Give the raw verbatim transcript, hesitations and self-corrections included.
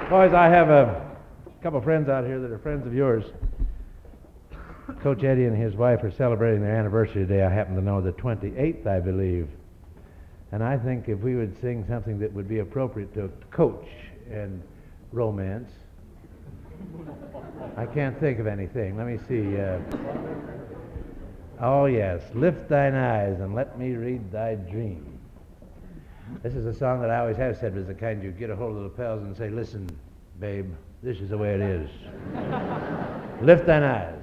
Boys, I have a couple friends out here that are friends of yours. Coach Eddie and his wife are celebrating their anniversary today. I happen to know the twenty-eighth, I believe. And I think if we would sing something that would be appropriate to Coach and romance. I can't think of anything. Let me see. Uh, oh, yes. Lift thine eyes and let me read thy dream. This is a song that I always have said was the kind you get a hold of the lapels and say, listen, babe, this is the way it is. Lift thine eyes.